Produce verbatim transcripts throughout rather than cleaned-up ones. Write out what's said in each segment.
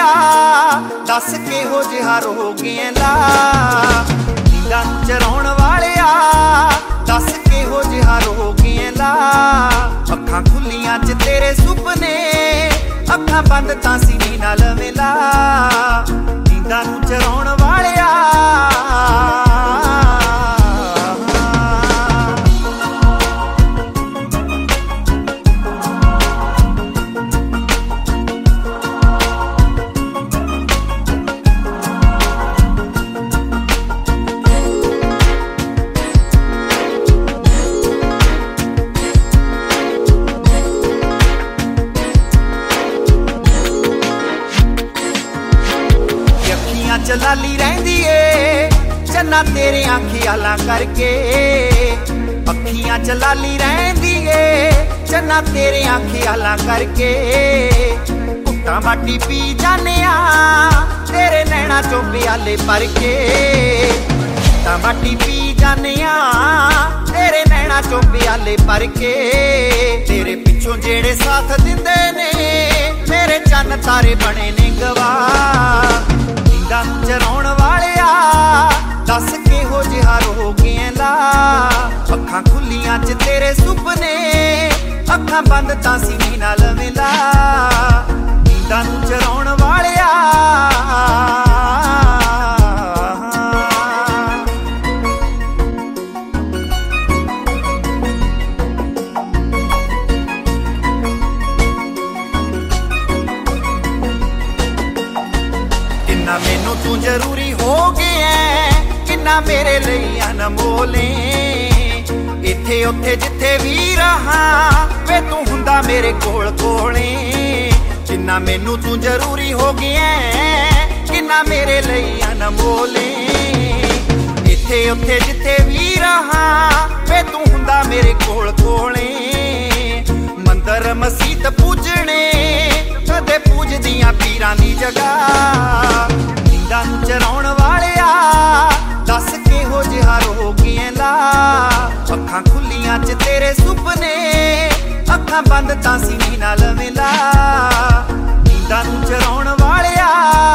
वालिया दस किहो जिहा रोगियां ला। नींदां चराउण वालिया दस किहो जिहा रोगियां ला। अखां खुलियां च तेरे सुपने, अखां बंद तां सीने नाल मिला। नींदां चराउण वालिया चलाली रहिंदी ए चन्ना तेरे ख्यालां करके। अखियां चलाली रहिंदी ए चन्ना तेरे ख्यालां करके। घुट्टां माटी पी जाने आ तेरे नैना चों प्याले भर के। घुट्टां माटी पी जाने आ तेरे नैना चों प्याले भर के। तेरे पिछों जेड़े साथ दिंदे ने मेरे चन्न तारे बने ने गवाह। नींदां चराउण वालिया दस किहो जिहा रोगियां ला। अखां खुलियां च तेरे सुपने, अखां बंद तां सीने नाल मिला। नींदां चराउण वालिया किन्ना मैनू तू जरूरी हो गया, किन्ना मेरे लिए अनमोले। इत्थे उत्थे जिथे भी रहा वे तू हुंदा मेरे कोल कोले। किन्ना मैनू तू जरूरी हो गया, किन्ना मेरे लिए अनमोले। इत्थे उत्थे जिथे भी रहा वे तू हुंदा मेरे कोल कोले। मंदर मसीत पूजने कदे पूजदियां पीरां दी जगह। नींदां चराउण वालिया दस किहो जिहा रोगियां ला। अखां खुलियां च तेरे सुपने, अखां बंद तां सीने नाल मिला। नींदां चराउण वालिया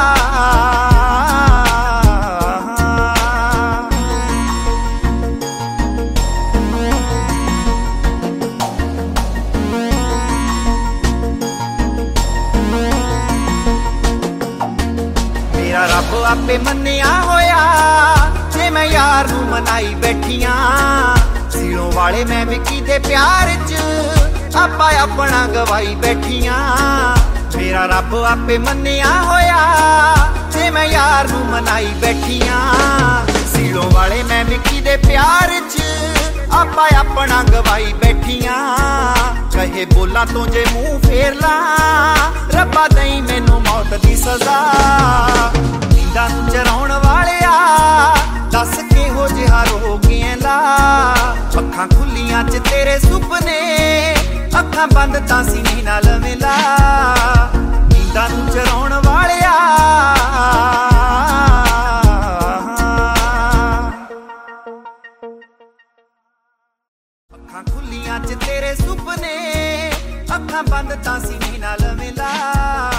मेरा रब आपे मन्निया होया जे मैं यार नू मनाई बैठियां। सीलों वाले मैं विकी दे प्यार च आपा अपना गवाई बैठियां। मेरा रब आपे मन्निया होया जे मैं यार नू मनाई बैठियां। सीलों वाले मैं विकी दे प्यार च आपा अपना गवाई बैठियां। कहे बोला तो जे मुंह फेर ला रब्बा दई मैनू मौत दी सजा। नींदां चराउण वालिया दस किहो जिहा रोगियां ला। अखां खुलियां च तेरे सुपने, अखां बंद तां सीने नाल मिला। नींदां चराउण वालिया अखां खुलियां च तेरे सुपने, अखां बंद तां सीने नाल मिला।